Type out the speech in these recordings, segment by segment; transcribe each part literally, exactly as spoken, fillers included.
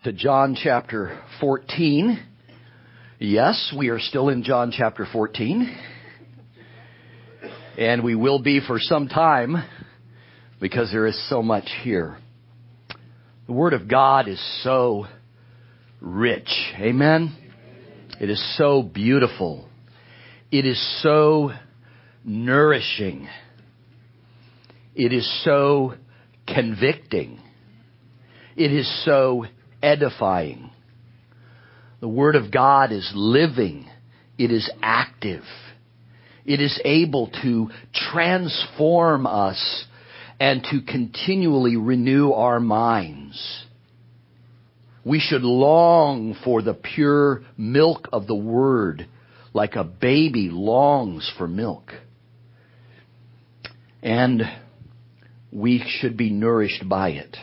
To John chapter fourteen. Yes, we are still in John chapter fourteen. And we will be for some time because there is so much here. The Word of God is so rich. Amen? It is so beautiful. It is so nourishing. It is so convicting. It is so edifying. The Word of God is living. It is active. It is able to transform us and to continually renew our minds. We should long for the pure milk of the Word like a baby longs for milk. And we should be nourished by it.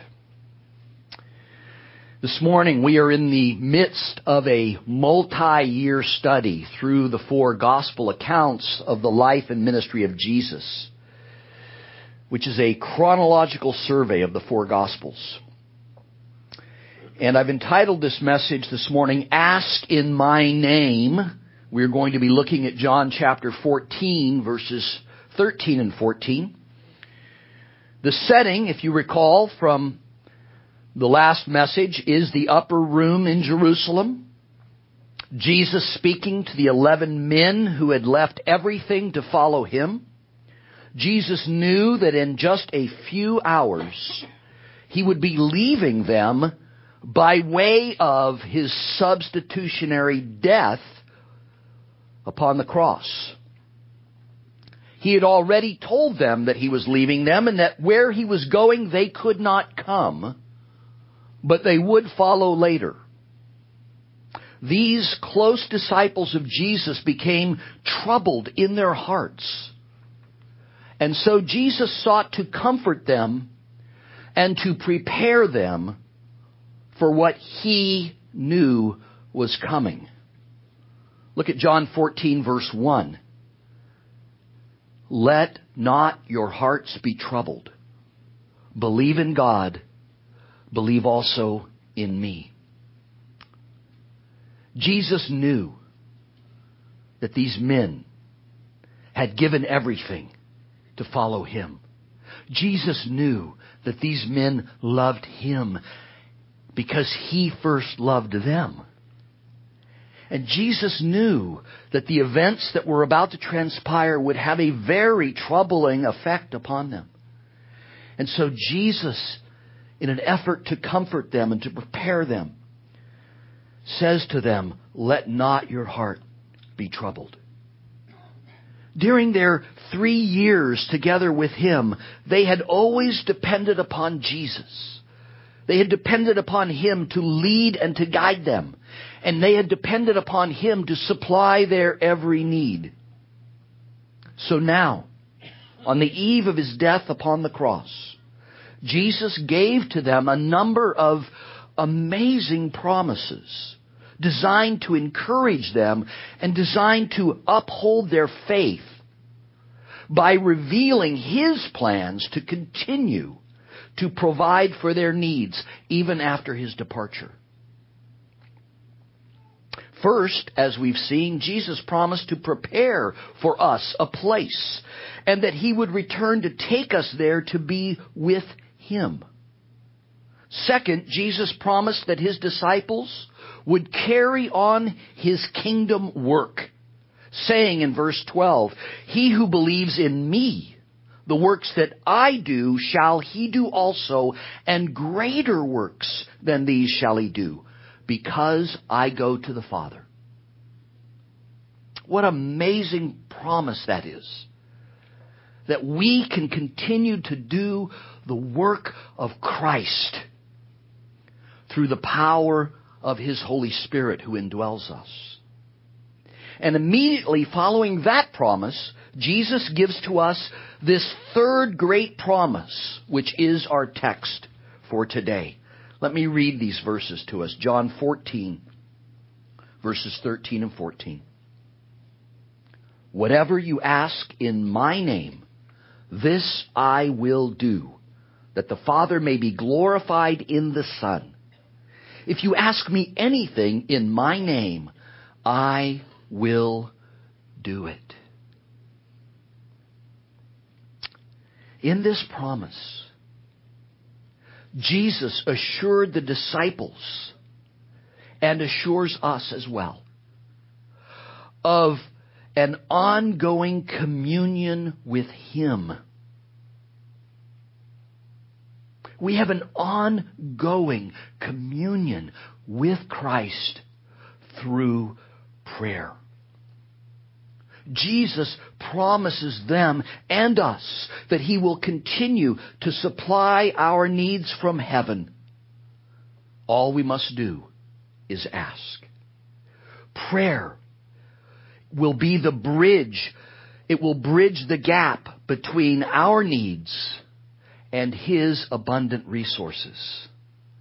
This morning we are in the midst of a multi-year study through the four gospel accounts of the life and ministry of Jesus, which is a chronological survey of the four gospels. And I've entitled this message this morning, Ask in My Name. We're going to be looking at John chapter fourteen, verses thirteen and fourteen. The setting, if you recall from the last message, is the upper room in Jerusalem. Jesus speaking to the eleven men who had left everything to follow Him. Jesus knew that in just a few hours He would be leaving them by way of His substitutionary death upon the cross. He had already told them that He was leaving them and that where He was going they could not come, but they would follow later. These close disciples of Jesus became troubled in their hearts. And so Jesus sought to comfort them and to prepare them for what He knew was coming. Look at John fourteen, verse one. Let not your hearts be troubled. Believe in God. Believe also in me. Jesus knew that these men had given everything to follow Him. Jesus knew that these men loved Him because He first loved them. And Jesus knew that the events that were about to transpire would have a very troubling effect upon them. And so Jesus, in an effort to comfort them and to prepare them, says to them, let not your heart be troubled. During their three years together with Him, they had always depended upon Jesus. They had depended upon Him to lead and to guide them. And they had depended upon Him to supply their every need. So now, on the eve of His death upon the cross, Jesus gave to them a number of amazing promises designed to encourage them and designed to uphold their faith by revealing His plans to continue to provide for their needs even after His departure. First, as we've seen, Jesus promised to prepare for us a place and that He would return to take us there to be with Him. Second, Jesus promised that His disciples would carry on His kingdom work, saying in verse twelve, He who believes in me, the works that I do shall he do also, and greater works than these shall he do, because I go to the Father. What amazing promise that is. That we can continue to do the work of Christ through the power of His Holy Spirit who indwells us. And immediately following that promise, Jesus gives to us this third great promise, which is our text for today. Let me read these verses to us. John fourteen, verses thirteen and fourteen. Whatever you ask in my name, this I will do, that the Father may be glorified in the Son. If you ask me anything in my name, I will do it. In this promise, Jesus assured the disciples and assures us as well of an ongoing communion with Him. We have an ongoing communion with Christ through prayer. Jesus promises them and us that He will continue to supply our needs from heaven. All we must do is ask. Prayer will be the bridge. It will bridge the gap between our needs and His abundant resources.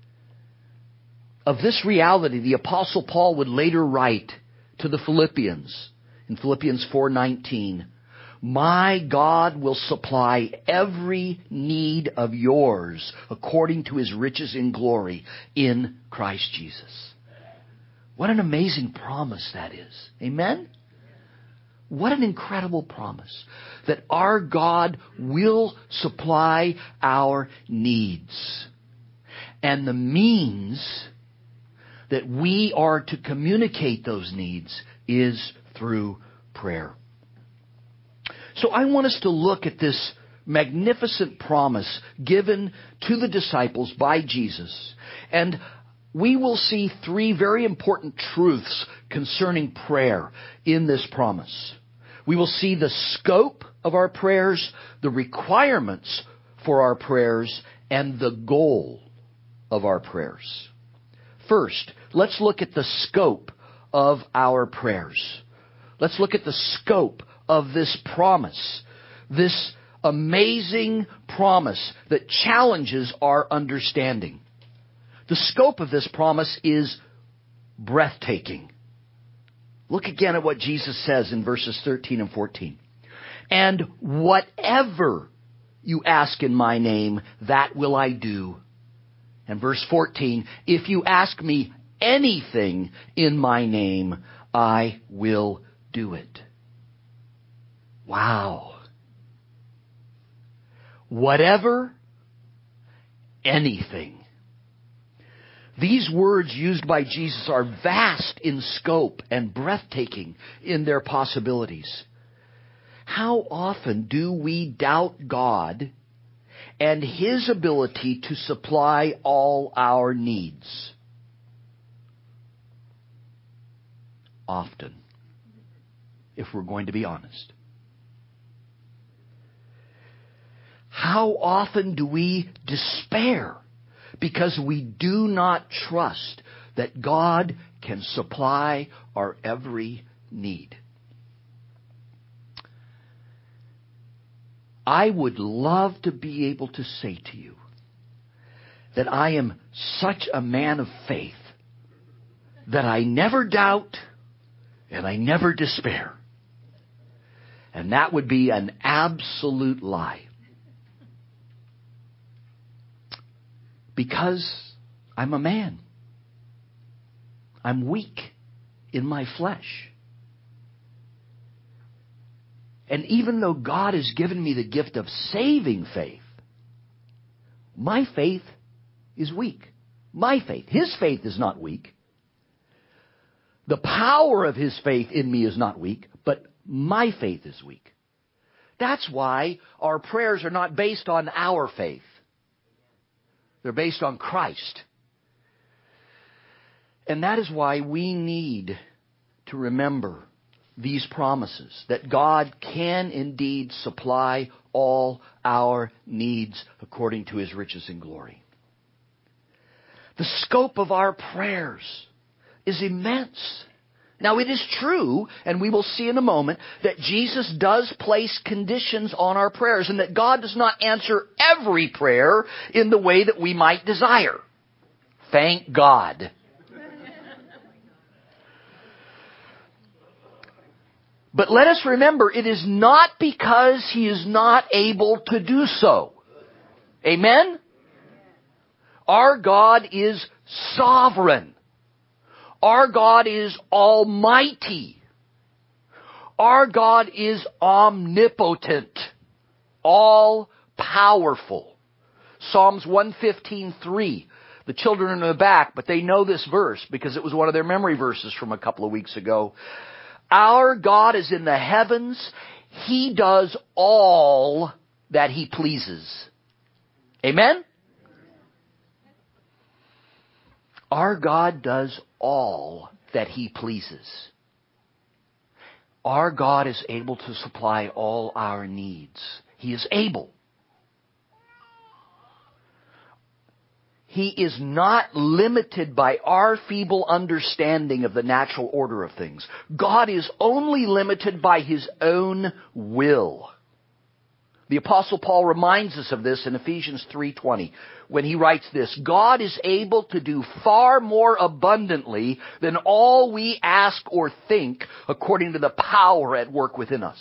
Of this reality, the Apostle Paul would later write to the Philippians in Philippians four nineteen, "My God will supply every need of yours according to His riches in glory in Christ Jesus." What an amazing promise that is. Amen? What an incredible promise that our God will supply our needs. And the means that we are to communicate those needs is through prayer. So I want us to look at this magnificent promise given to the disciples by Jesus. And we will see three very important truths concerning prayer in this promise. We will see the scope of our prayers, the requirements for our prayers, and the goal of our prayers. First, let's look at the scope of our prayers. Let's look at the scope of this promise, this amazing promise that challenges our understanding. The scope of this promise is breathtaking. Look again at what Jesus says in verses thirteen and fourteen. "And whatever you ask in my name, that will I do." And verse fourteen, "If you ask me anything in my name, I will do it." Wow. Whatever, anything. These words used by Jesus are vast in scope and breathtaking in their possibilities. How often do we doubt God and His ability to supply all our needs? Often, if we're going to be honest. How often do we despair because we do not trust that God can supply our every need? I would love to be able to say to you that I am such a man of faith that I never doubt and I never despair. And that would be an absolute lie. Because I'm a man. I'm weak in my flesh. And even though God has given me the gift of saving faith, my faith is weak. My faith. His faith is not weak. The power of His faith in me is not weak, but my faith is weak. That's why our prayers are not based on our faith. They're based on Christ. And that is why we need to remember these promises, that God can indeed supply all our needs according to His riches and glory. The scope of our prayers is immense. Now, it is true, and we will see in a moment, that Jesus does place conditions on our prayers and that God does not answer every prayer in the way that we might desire. Thank God. But let us remember, it is not because He is not able to do so. Amen? Our God is sovereign. Our God is almighty. Our God is omnipotent, all powerful. Psalms one fifteen three. The children are in the back, but they know this verse because it was one of their memory verses from a couple of weeks ago. Our God is in the heavens. He does all that He pleases. Amen? Our God does all that He pleases. Our God is able to supply all our needs. He is able. He is not limited by our feeble understanding of the natural order of things. God is only limited by His own will. The Apostle Paul reminds us of this in Ephesians three twenty when he writes this, God is able to do far more abundantly than all we ask or think according to the power at work within us.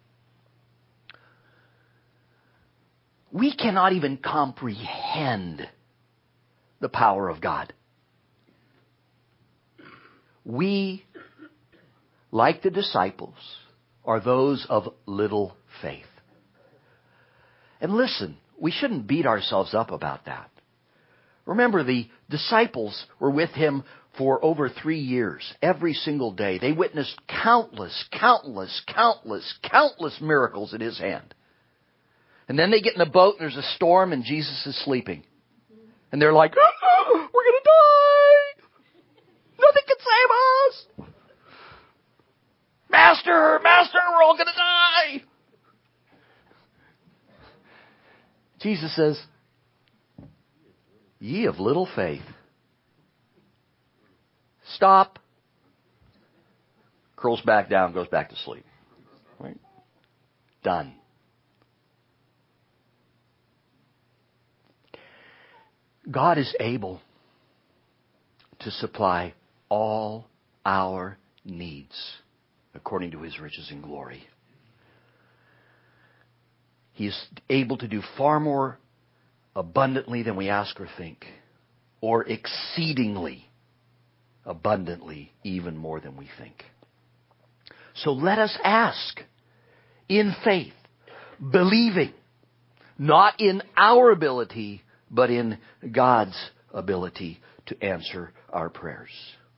We cannot even comprehend the power of God. We, like the disciples, are those of little faith. And listen, we shouldn't beat ourselves up about that. Remember, the disciples were with Him for over three years, every single day. They witnessed countless, countless, countless, countless miracles at His hand. And then they get in the boat and there's a storm and Jesus is sleeping. And they're like, oh, we're going to die. Nothing can save us. Master, Master, we're all going to die. Jesus says, ye of little faith. Stop. Curls back down, goes back to sleep. Right? Done. God is able to supply all our needs according to His riches and glory. He is able to do far more abundantly than we ask or think, or exceedingly abundantly, even more than we think. So let us ask in faith, believing, not in our ability, but in God's ability to answer our prayers.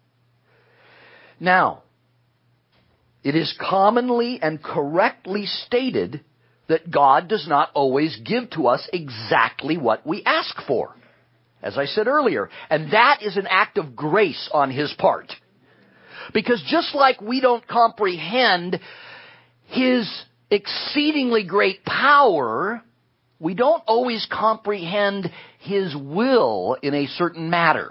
Now, it is commonly and correctly stated that God does not always give to us exactly what we ask for, as I said earlier. And that is an act of grace on His part. Because just like we don't comprehend His exceedingly great power, we don't always comprehend His will in a certain matter.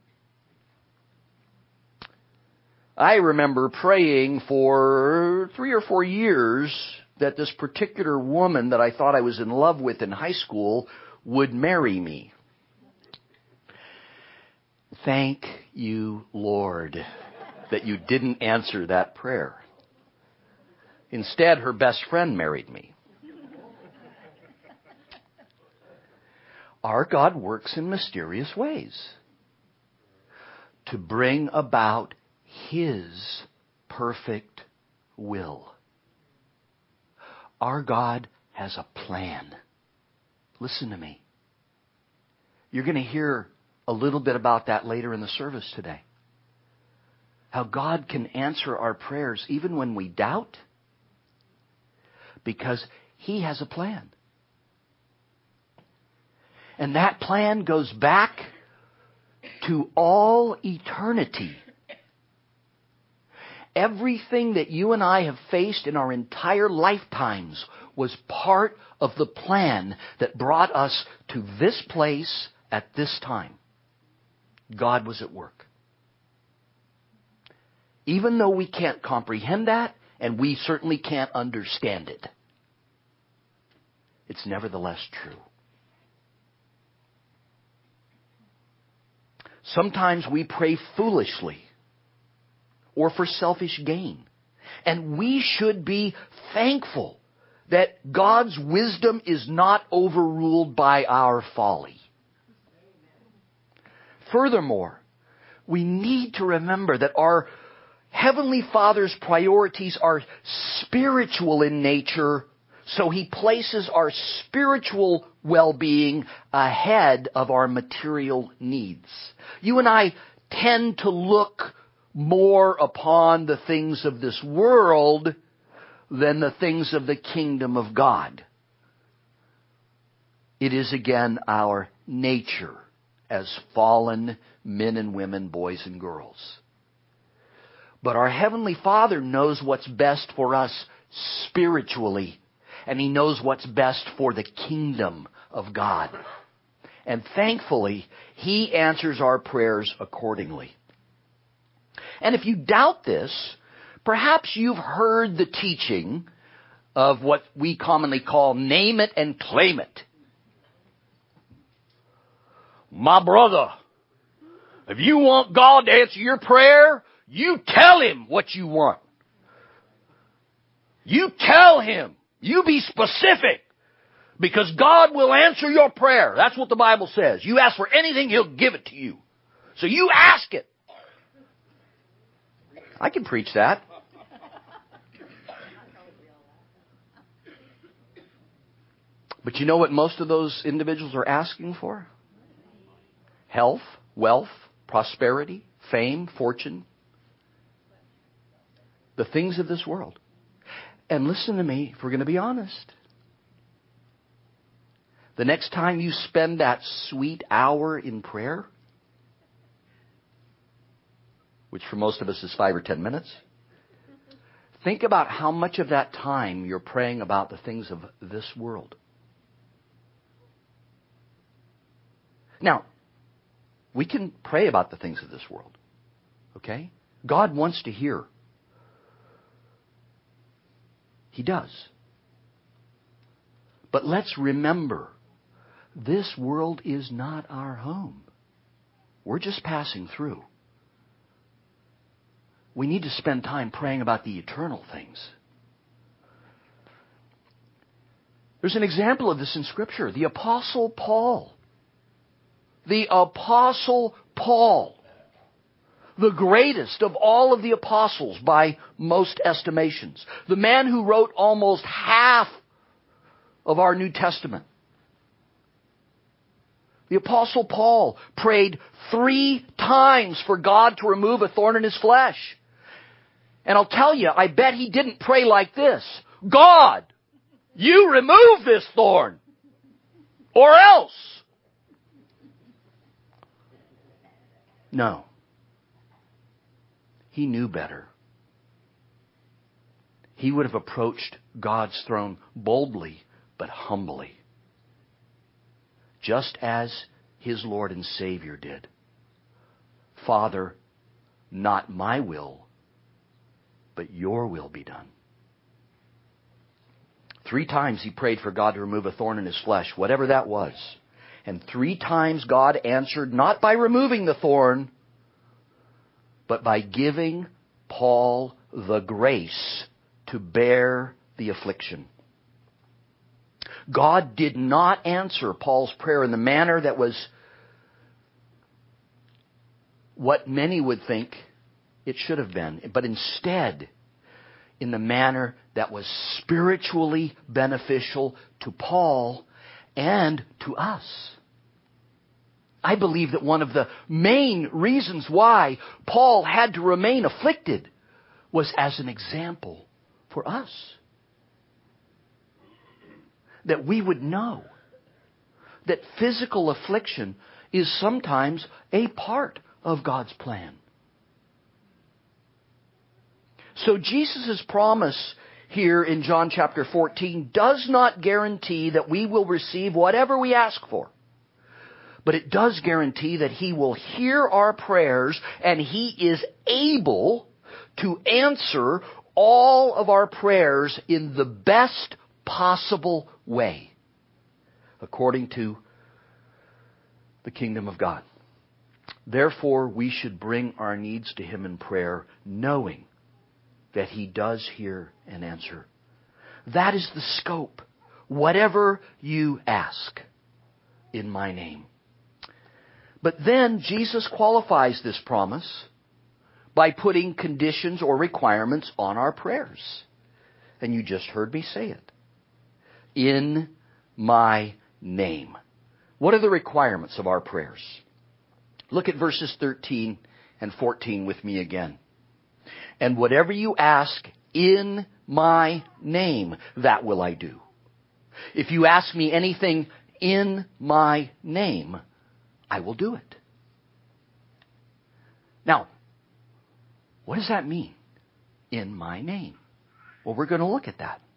I remember praying for three or four years that this particular woman that I thought I was in love with in high school would marry me. Thank you, Lord, that you didn't answer that prayer. Instead, her best friend married me. Our God works in mysterious ways to bring about His perfect will. Our God has a plan. Listen to me. You're going to hear a little bit about that later in the service today. How God can answer our prayers even when we doubt, because He has a plan. And that plan goes back to all eternity. Everything that you and I have faced in our entire lifetimes was part of the plan that brought us to this place at this time. God was at work. Even though we can't comprehend that, and we certainly can't understand it, it's nevertheless true. Sometimes we pray foolishly or for selfish gain. And we should be thankful that God's wisdom is not overruled by our folly. Furthermore, we need to remember that our Heavenly Father's priorities are spiritual in nature, so He places our spiritual well-being ahead of our material needs. You and I tend to look more upon the things of this world than the things of the kingdom of God. It is again our nature as fallen men and women, boys and girls. But our Heavenly Father knows what's best for us spiritually, and He knows what's best for the kingdom of God. And thankfully, He answers our prayers accordingly. And if you doubt this, perhaps you've heard the teaching of what we commonly call name it and claim it. My brother, if you want God to answer your prayer, you tell Him what you want. You tell Him. You be specific. Because God will answer your prayer. That's what the Bible says. You ask for anything, He'll give it to you. So you ask it. I can preach that. But you know what most of those individuals are asking for? Health, wealth, prosperity, fame, fortune. The things of this world. And listen to me, if we're going to be honest. The next time you spend that sweet hour in prayer, which for most of us is five or ten minutes, think about how much of that time you're praying about the things of this world. Now, we can pray about the things of this world. Okay? God wants to hear. He does. But let's remember, this world is not our home. We're just passing through. We need to spend time praying about the eternal things. There's an example of this in Scripture. The Apostle Paul. The Apostle Paul. The greatest of all of the apostles by most estimations. The man who wrote almost half of our New Testament. The Apostle Paul prayed three times for God to remove a thorn in his flesh. And I'll tell you, I bet he didn't pray like this. God, you remove this thorn. Or else. No. He knew better. He would have approached God's throne boldly but humbly. Just as his Lord and Savior did. Father, not my will, but your will be done. Three times he prayed for God to remove a thorn in his flesh, whatever that was. And three times God answered not by removing the thorn, but by giving Paul the grace to bear the affliction. God did not answer Paul's prayer in the manner that was what many would think it should have been, but instead in the manner that was spiritually beneficial to Paul and to us. I believe that one of the main reasons why Paul had to remain afflicted was as an example for us. That we would know that physical affliction is sometimes a part of God's plan. So Jesus' promise here in John chapter fourteen does not guarantee that we will receive whatever we ask for. But it does guarantee that He will hear our prayers and He is able to answer all of our prayers in the best possible way, according to the kingdom of God. Therefore, we should bring our needs to Him in prayer, knowing that He does hear and answer. That is the scope. Whatever you ask in my name. But then Jesus qualifies this promise by putting conditions or requirements on our prayers. And you just heard me say it. In my name. What are the requirements of our prayers? Look at verses thirteen and fourteen with me again. And whatever you ask in my name, that will I do. If you ask me anything in my name, I will do it. Now, what does that mean? In my name. Well, we're going to look at that.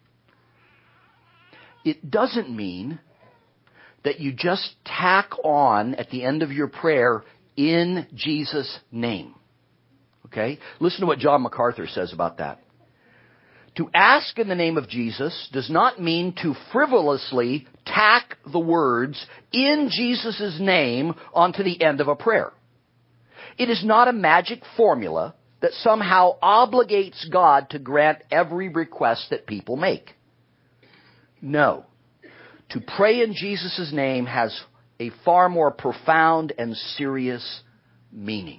It doesn't mean that you just tack on at the end of your prayer, in Jesus' name. Okay? Listen to what John MacArthur says about that. To ask in the name of Jesus does not mean to frivolously tack the words in Jesus' name onto the end of a prayer. It is not a magic formula that somehow obligates God to grant every request that people make. No. To pray in Jesus' name has a far more profound and serious meaning.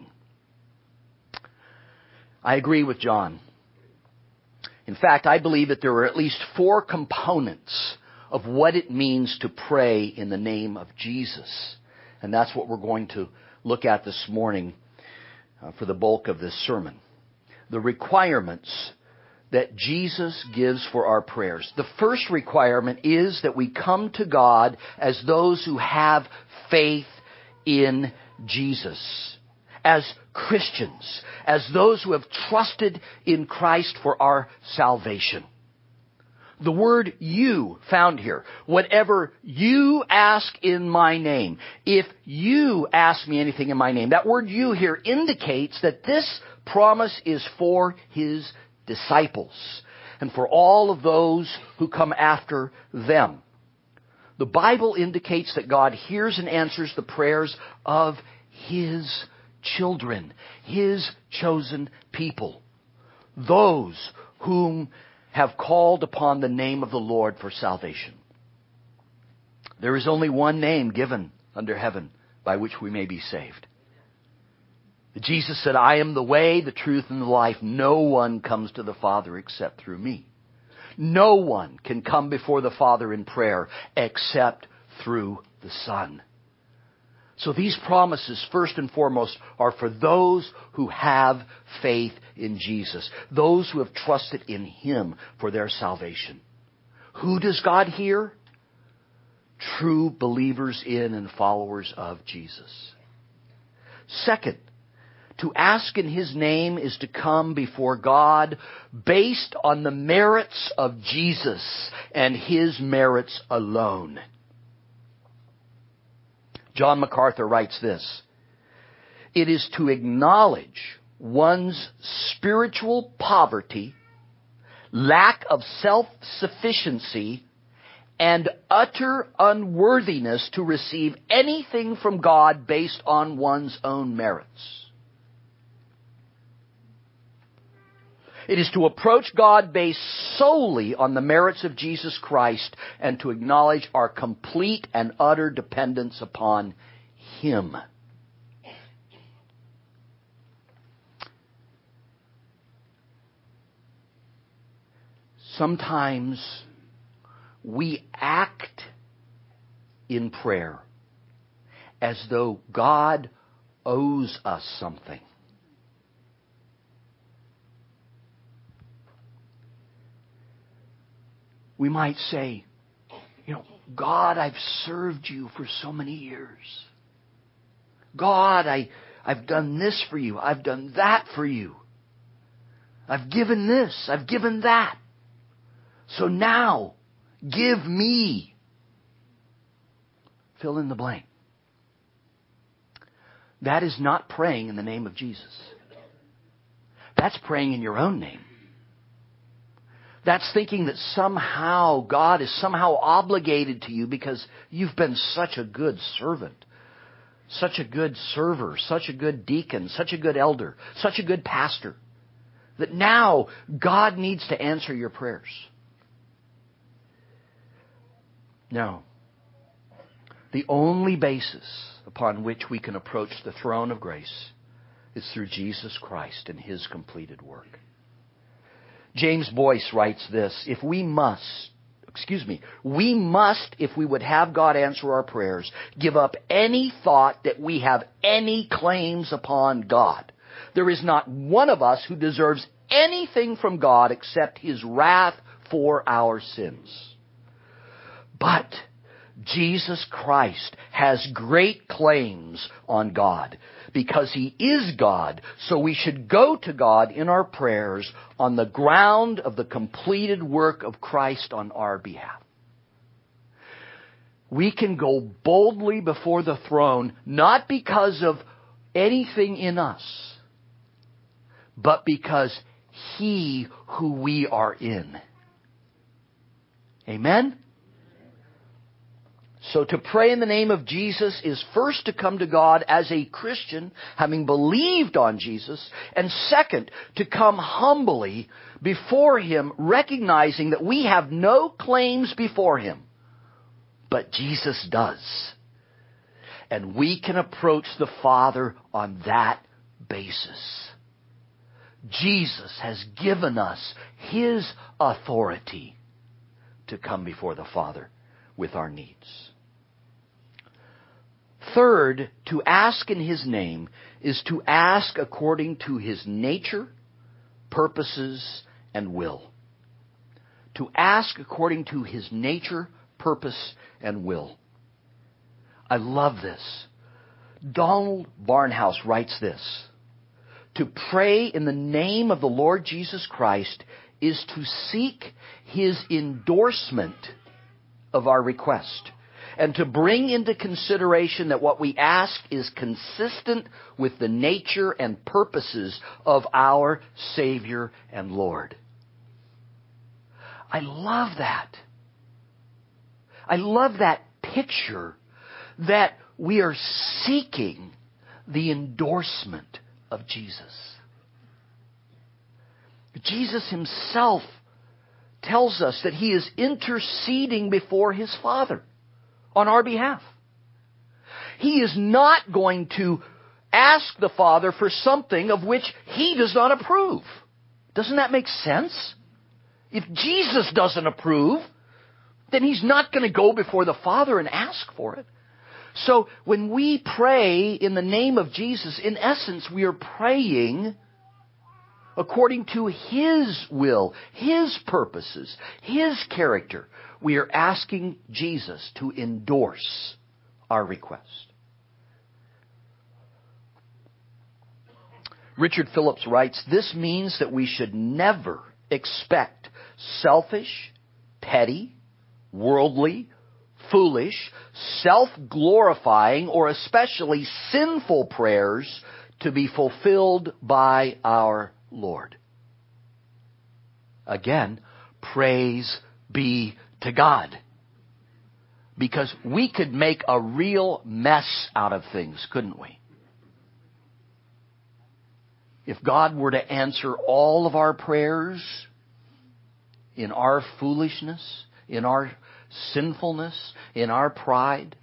I agree with John. In fact, I believe that there are at least four components of what it means to pray in the name of Jesus. And that's what we're going to look at this morning uh, for the bulk of this sermon. The requirements that Jesus gives for our prayers. The first requirement is that we come to God as those who have faith in Jesus. As Christians, as those who have trusted in Christ for our salvation. The word you found here, whatever you ask in my name, if you ask me anything in my name, that word you here indicates that this promise is for His disciples and for all of those who come after them. The Bible indicates that God hears and answers the prayers of His children, His chosen people, those whom have called upon the name of the Lord for salvation. There is only one name given under heaven by which we may be saved. Jesus said, I am the way, the truth, and the life. No one comes to the Father except through me. No one can come before the Father in prayer except through the Son. So these promises, first and foremost, are for those who have faith in Jesus. Those who have trusted in Him for their salvation. Who does God hear? True believers in and followers of Jesus. Second, to ask in His name is to come before God based on the merits of Jesus and His merits alone. John MacArthur writes this, it is to acknowledge one's spiritual poverty, lack of self-sufficiency, and utter unworthiness to receive anything from God based on one's own merits. It is to approach God based solely on the merits of Jesus Christ and to acknowledge our complete and utter dependence upon Him. Sometimes we act in prayer as though God owes us something. We might say, you know, God, I've served you for so many years. God, I, I've done this for you. I've done that for you. I've given this. I've given that. So now, give me. Fill in the blank. That is not praying in the name of Jesus. That's praying in your own name. That's thinking that somehow God is somehow obligated to you because you've been such a good servant, such a good server, such a good deacon, such a good elder, such a good pastor, that now God needs to answer your prayers. No. The only basis upon which we can approach the throne of grace is through Jesus Christ and His completed work. James Boyce writes this, if we must, excuse me, we must, if we would have God answer our prayers, give up any thought that we have any claims upon God. There is not one of us who deserves anything from God except His wrath for our sins. But Jesus Christ has great claims on God because He is God, so we should go to God in our prayers on the ground of the completed work of Christ on our behalf. We can go boldly before the throne not because of anything in us, but because He who we are in. Amen? So to pray in the name of Jesus is first to come to God as a Christian, having believed on Jesus, and second, to come humbly before Him, recognizing that we have no claims before Him, but Jesus does. And we can approach the Father on that basis. Jesus has given us His authority to come before the Father with our needs. Third, to ask in His name is to ask according to His nature, purposes, and will. To ask according to His nature, purpose, and will. I love this. Donald Barnhouse writes this. To pray in the name of the Lord Jesus Christ is to seek His endorsement of our request, and to bring into consideration that what we ask is consistent with the nature and purposes of our Savior and Lord. I love that. I love that picture that we are seeking the endorsement of Jesus. Jesus Himself tells us that He is interceding before His Father on our behalf. He is not going to ask the Father for something of which He does not approve. Doesn't that make sense? If Jesus doesn't approve, then He's not going to go before the Father and ask for it. So when we pray in the name of Jesus, in essence, we are praying according to His will, His purposes, His character. We are asking Jesus to endorse our request. Richard Phillips writes, this means that we should never expect selfish, petty, worldly, foolish, self-glorifying, or especially sinful prayers to be fulfilled by our Lord. Again, praise be to God. Because we could make a real mess out of things, couldn't we? If God were to answer all of our prayers in our foolishness, in our sinfulness, in our pride.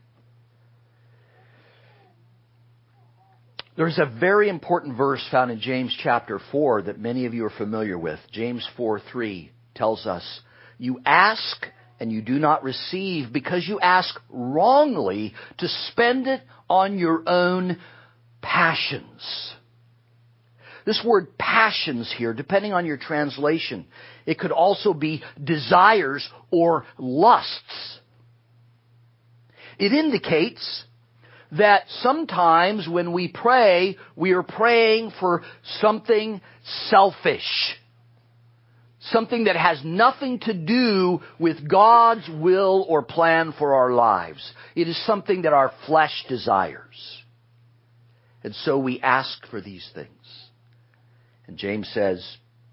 There's a very important verse found in James chapter four that many of you are familiar with. James four three tells us, you ask and you do not receive because you ask wrongly to spend it on your own passions. This word passions here, depending on your translation, it could also be desires or lusts. It indicates that sometimes when we pray, we are praying for something selfish. Something that has nothing to do with God's will or plan for our lives. It is something that our flesh desires. And so we ask for these things. And James says,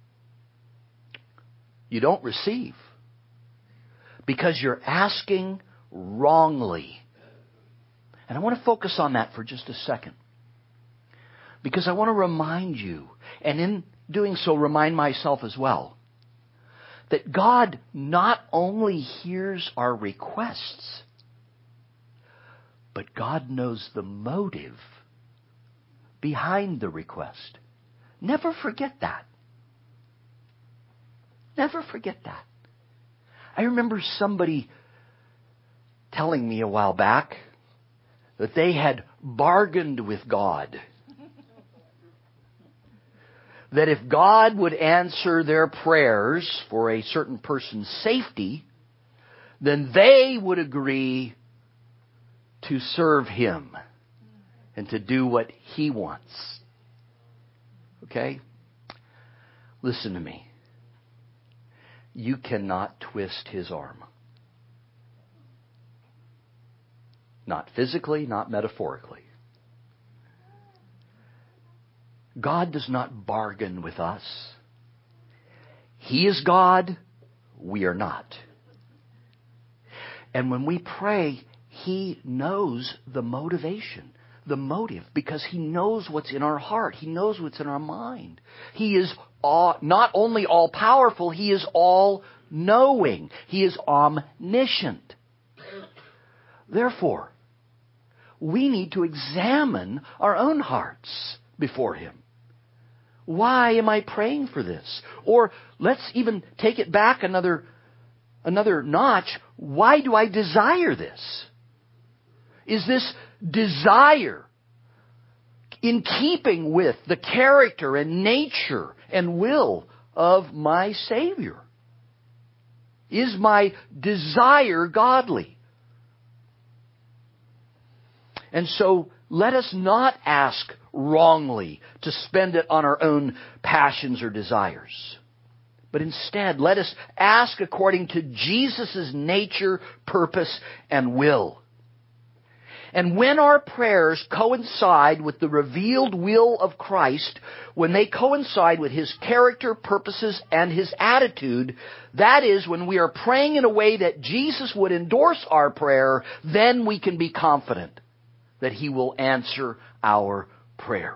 you don't receive because you're asking wrongly. And I want to focus on that for just a second. Because I want to remind you, and in doing so remind myself as well, that God not only hears our requests, But God knows the motive behind the request. Never forget that. Never forget that. I remember somebody telling me a while back that they had bargained with God. That if God would answer their prayers for a certain person's safety, then they would agree to serve Him and to do what He wants. Okay? Listen to me. You cannot twist His arm. Not physically, not metaphorically. God does not bargain with us. He is God, we are not. And when we pray, He knows the motivation, the motive, because He knows what's in our heart. He knows what's in our mind. He is all, not only all-powerful, He is all-knowing. He is omniscient. Therefore, we need to examine our own hearts before Him. Why am I praying for this? Or let's even take it back another, another notch. Why do I desire this? Is this desire in keeping with the character and nature and will of my Savior? Is my desire godly? And so let us not ask wrongly to spend it on our own passions or desires. But instead, let us ask according to Jesus' nature, purpose, and will. And when our prayers coincide with the revealed will of Christ, when they coincide with His character, purposes, and His attitude, that is, when we are praying in a way that Jesus would endorse our prayer, then we can be confident that He will answer our prayer.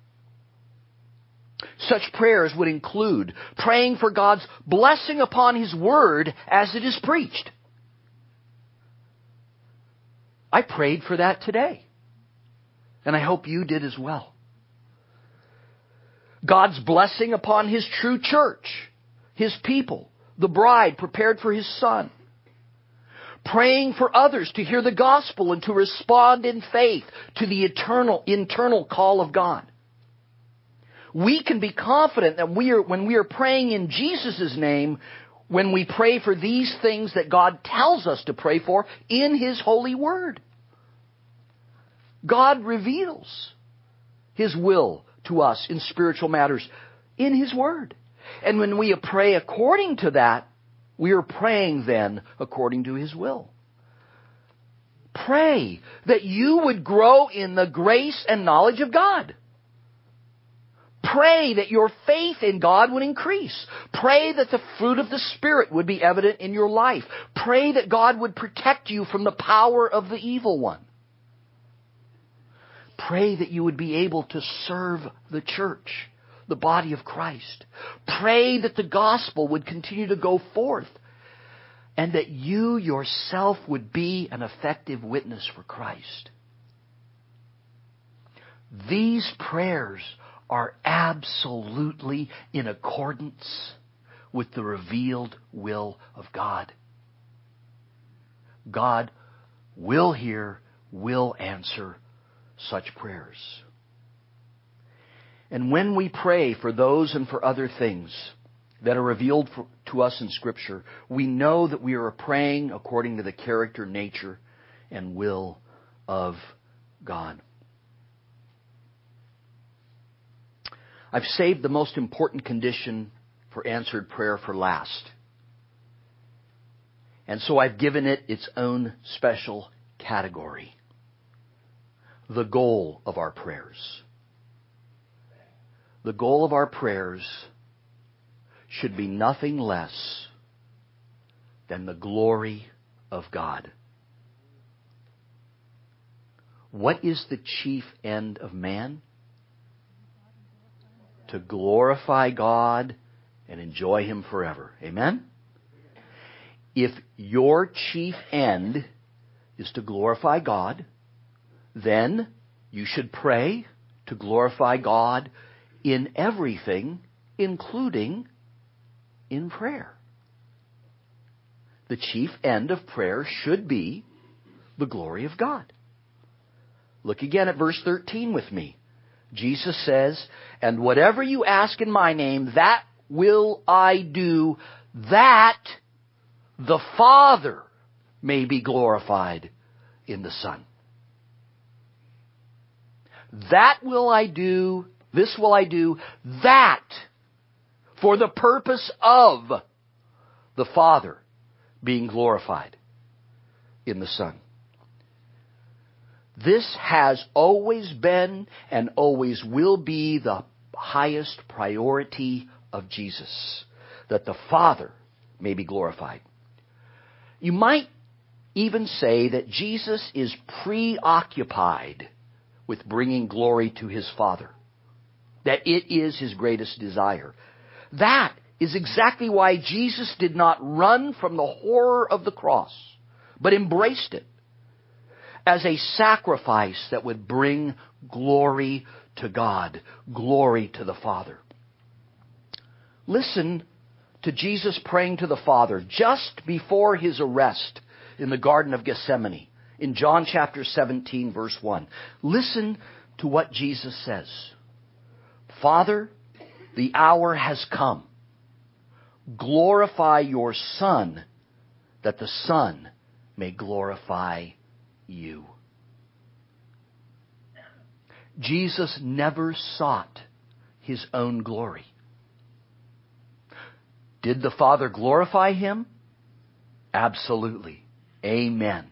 Such prayers would include praying for God's blessing upon His Word as it is preached. I prayed for that today, and I hope you did as well. God's blessing upon His true church, His people, the bride prepared for His Son. Praying for others to hear the gospel and to respond in faith to the eternal, internal call of God. We can be confident that we are, when we are praying in Jesus' name, when we pray for these things that God tells us to pray for in His holy word. God reveals His will to us in spiritual matters in His word. And when we pray according to that, we are praying then according to His will. Pray that you would grow in the grace and knowledge of God. Pray that your faith in God would increase. Pray that the fruit of the Spirit would be evident in your life. Pray that God would protect you from the power of the evil one. Pray that you would be able to serve the church, the body of Christ. Pray that the gospel would continue to go forth and that you yourself would be an effective witness for Christ. These prayers are absolutely in accordance with the revealed will of God. God will hear, will answer such prayers. And when we pray for those and for other things that are revealed for, to us in Scripture, we know that we are praying according to the character, nature, and will of God. I've saved the most important condition for answered prayer for last. And so I've given it its own special category. The goal of our prayers. The goal of our prayers should be nothing less than the glory of God. What is the chief end of man? To glorify God and enjoy Him forever. Amen? If your chief end is to glorify God then you should pray to glorify God in everything, including in prayer. The chief end of prayer should be the glory of God. Look again at verse thirteen with me. Jesus says, "And whatever you ask in my name, that will I do, that the Father may be glorified in the Son." That will I do, this will I do, that for the purpose of the Father being glorified in the Son. This has always been and always will be the highest priority of Jesus, that the Father may be glorified. You might even say that Jesus is preoccupied with bringing glory to His Father, that it is His greatest desire. That is exactly why Jesus did not run from the horror of the cross, but embraced it as a sacrifice that would bring glory to God, glory to the Father. Listen to Jesus praying to the Father just before His arrest in the Garden of Gethsemane, in John chapter seventeen, verse one. Listen to what Jesus says. "Father, the hour has come. Glorify your Son, that the Son may glorify you." Jesus never sought His own glory. Did the Father glorify Him? Absolutely. Amen.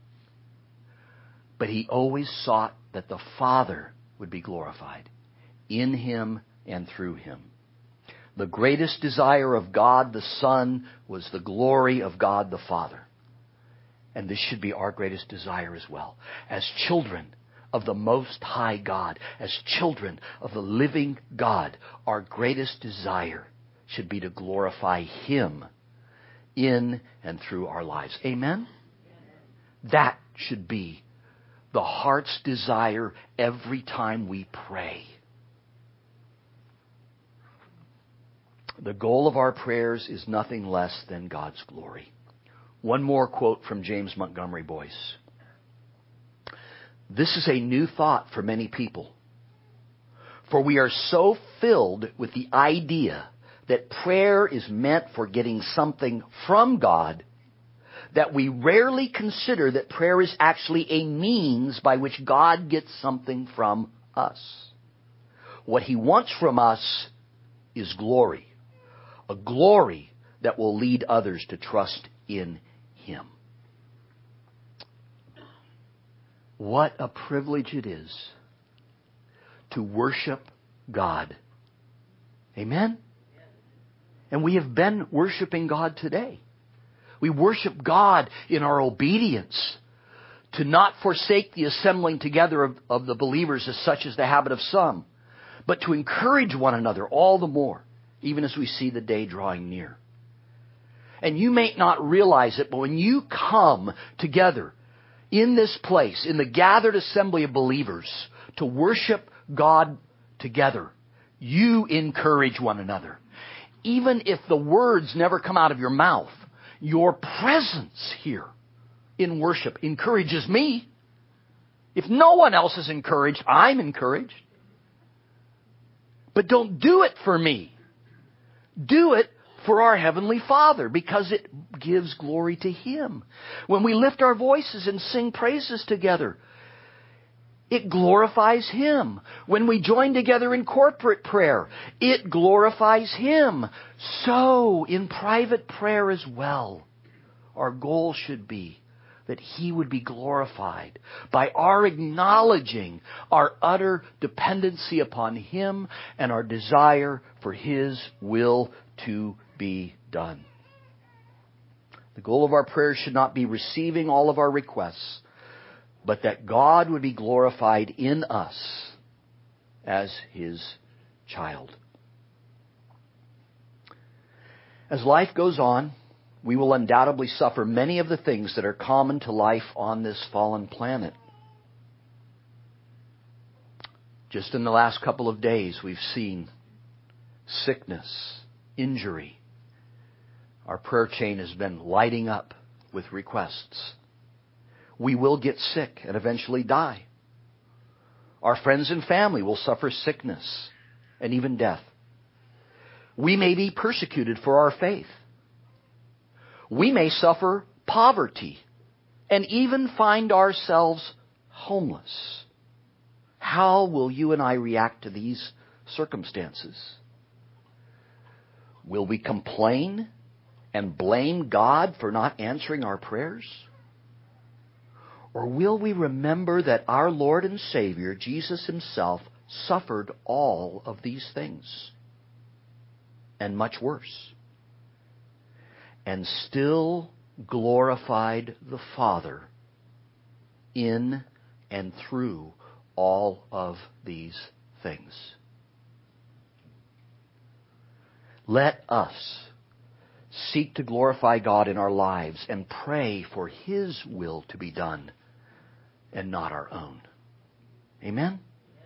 But He always sought that the Father would be glorified in Him and through Him. The greatest desire of God the Son was the glory of God the Father. And this should be our greatest desire as well. As children of the Most High God, as children of the living God, our greatest desire should be to glorify Him in and through our lives. Amen? That should be the heart's desire every time we pray. The goal of our prayers is nothing less than God's glory. One more quote from James Montgomery Boyce. "This is a new thought for many people. For we are so filled with the idea that prayer is meant for getting something from God that we rarely consider that prayer is actually a means by which God gets something from us. What He wants from us is glory. A glory that will lead others to trust in Him." What a privilege it is to worship God. Amen? And we have been worshiping God today. We worship God in our obedience to not forsake the assembling together of, of the believers as such as the habit of some, but to encourage one another all the more, even as we see the day drawing near. And you may not realize it, but when you come together in this place, in the gathered assembly of believers, to worship God together, you encourage one another. Even if the words never come out of your mouth, your presence here in worship encourages me. If no one else is encouraged, I'm encouraged. But don't do it for me. Do it for our Heavenly Father, because it gives glory to Him. When we lift our voices and sing praises together, it glorifies Him. When we join together in corporate prayer, it glorifies Him. So, in private prayer as well, our goal should be that He would be glorified by our acknowledging our utter dependency upon Him and our desire for His will to be done. The goal of our prayers should not be receiving all of our requests, but that God would be glorified in us as His child. As life goes on, we will undoubtedly suffer many of the things that are common to life on this fallen planet. Just in the last couple of days, we've seen sickness, injury. Our prayer chain has been lighting up with requests. We will get sick and eventually die. Our friends and family will suffer sickness and even death. We may be persecuted for our faith. We may suffer poverty and even find ourselves homeless. How will you and I react to these circumstances? Will we complain and blame God for not answering our prayers? Or will we remember that our Lord and Savior, Jesus Himself, suffered all of these things and much worse, and still glorified the Father in and through all of these things? Let us seek to glorify God in our lives and pray for His will to be done and not our own. Amen?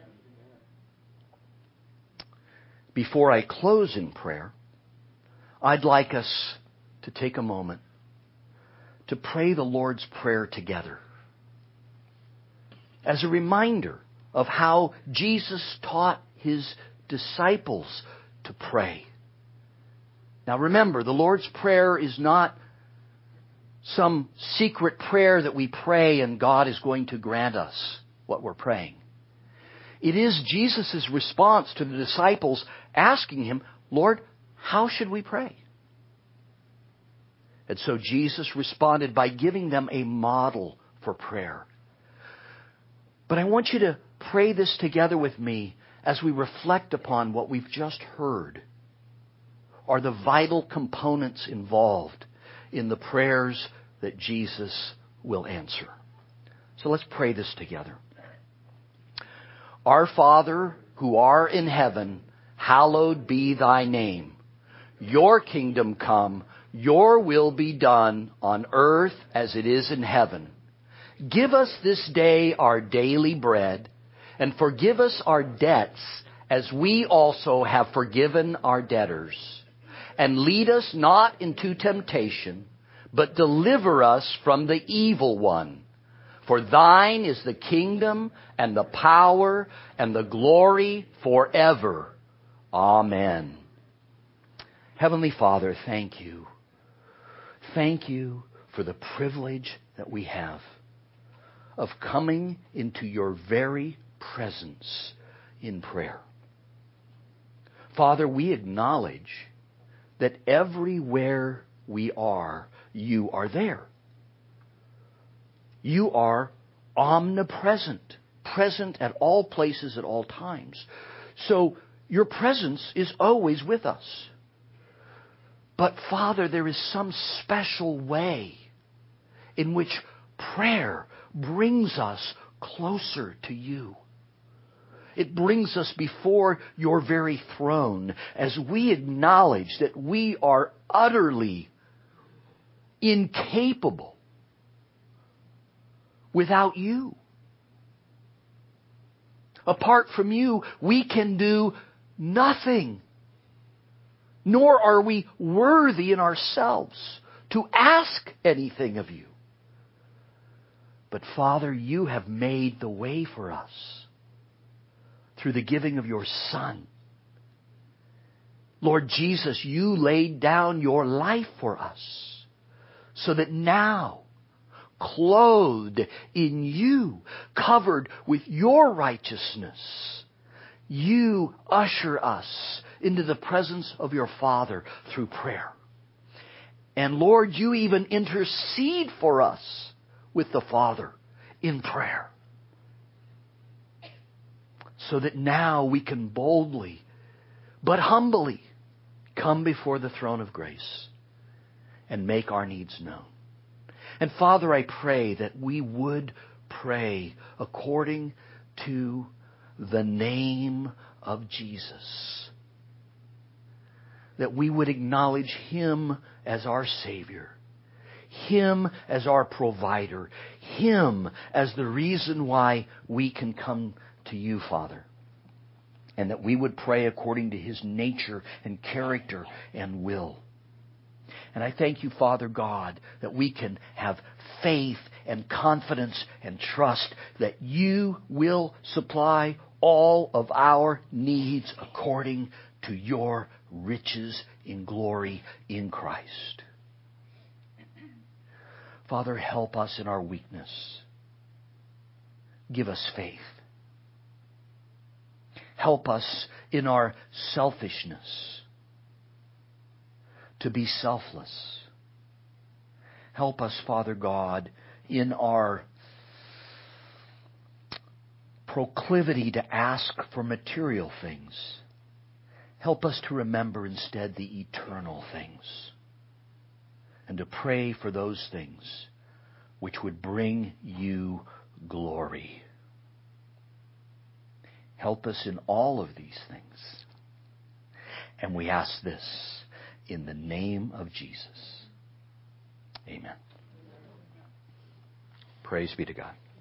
Before I close in prayer, I'd like us to take a moment to pray the Lord's Prayer together as a reminder of how Jesus taught His disciples to pray. Now remember, the Lord's Prayer is not some secret prayer that we pray and God is going to grant us what we're praying. It is Jesus' response to the disciples asking Him, Lord, how should we pray? And so Jesus responded by giving them a model for prayer. But I want you to pray this together with me as we reflect upon what we've just heard, are the vital components involved in the prayers that Jesus will answer. So let's pray this together. Our Father, who art in heaven, hallowed be Thy name. Your kingdom come, Your will be done on earth as it is in heaven. Give us this day our daily bread, and forgive us our debts as we also have forgiven our debtors. And lead us not into temptation, but deliver us from the evil one. For Thine is the kingdom and the power and the glory forever. Amen. Heavenly Father, thank You. Thank You for the privilege that we have of coming into Your very presence in prayer. Father, we acknowledge that everywhere we are, You are there. You are omnipresent, present at all places at all times. So Your presence is always with us. But Father, there is some special way in which prayer brings us closer to You. It brings us before Your very throne as we acknowledge that we are utterly incapable without You. Apart from You, we can do nothing. Nor are we worthy in ourselves to ask anything of You. But Father, You have made the way for us through the giving of Your Son. Lord Jesus, You laid down Your life for us so that now, clothed in You, covered with Your righteousness, You usher us into the presence of Your Father through prayer. And Lord, You even intercede for us with the Father in prayer, so that now we can boldly, but humbly, come before the throne of grace and make our needs known. And Father, I pray that we would pray according to the name of Jesus. That we would acknowledge Him as our Savior, Him as our provider, Him as the reason why we can come to You, Father. and that we would pray according to His nature and character and will. And I thank You, Father God, that we can have faith and confidence and trust that You will supply all of our needs according to Your riches in glory in Christ. Father, help us in our weakness. Give us faith. Help us in our selfishness to be selfless. Help us, Father God, in our proclivity to ask for material things. Help us to remember instead the eternal things and to pray for those things which would bring You glory. Help us in all of these things. And we ask this in the name of Jesus. Amen. Praise be to God.